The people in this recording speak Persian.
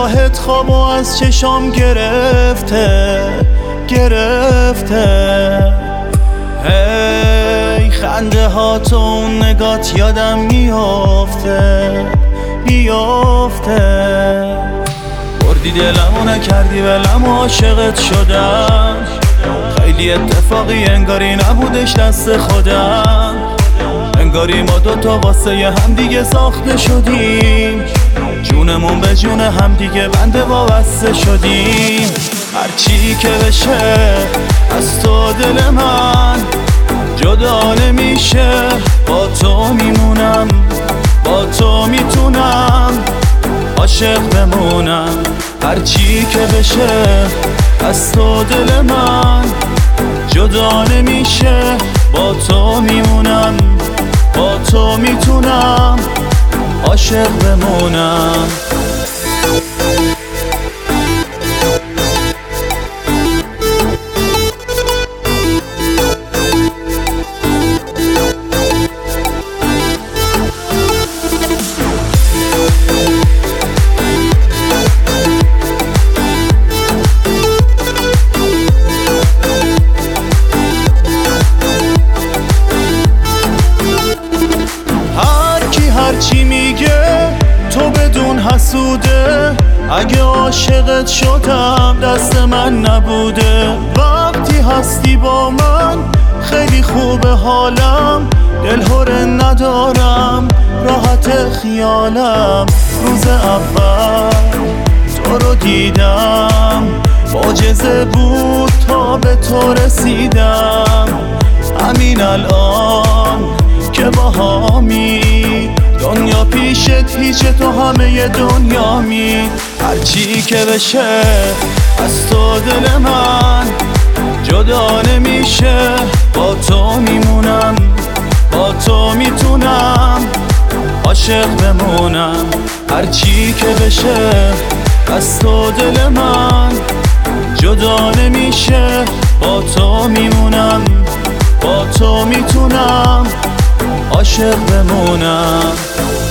نگاهت خوابو از چشام گرفته هی خنده ها تو اون نگات یادم میافته بردی دلمو نکردی ولم و عاشقت شدم خیلی اتفاقی انگاری نبودش دست خودم انگاری ما دوتا واسه هم دیگه ساخته شدیم جونمون به جون هم دیگه بنده وابسته شدیم هرچی که بشه از تو دل من جدا نمیشه با تو میمونم با تو میتونم عاشق بمونم هرچی که بشه از تو دل من جدا نمیشه با تو میمونم با تو میتونم عاشق بمونم هرچی میگه تو بدون حسوده اگه عاشقت شدم دست من نبوده وقتی هستی با من خیلی خوبه حالم دلهوره ندارم راحت خیالم روز اول تو رو دیدم معجزه بود تا به تو رسیدم همین الان که باهامی دنیا پیشت هیچ تو همه دنیا می هرچی که بشه از تو دل من جدا نمیشه با تو میمونم با تو میتونم عاشق بمونم هرچی که بشه از تو دل من جدا نمیشه با تو میمونم با تو میتونم عاشق بمونم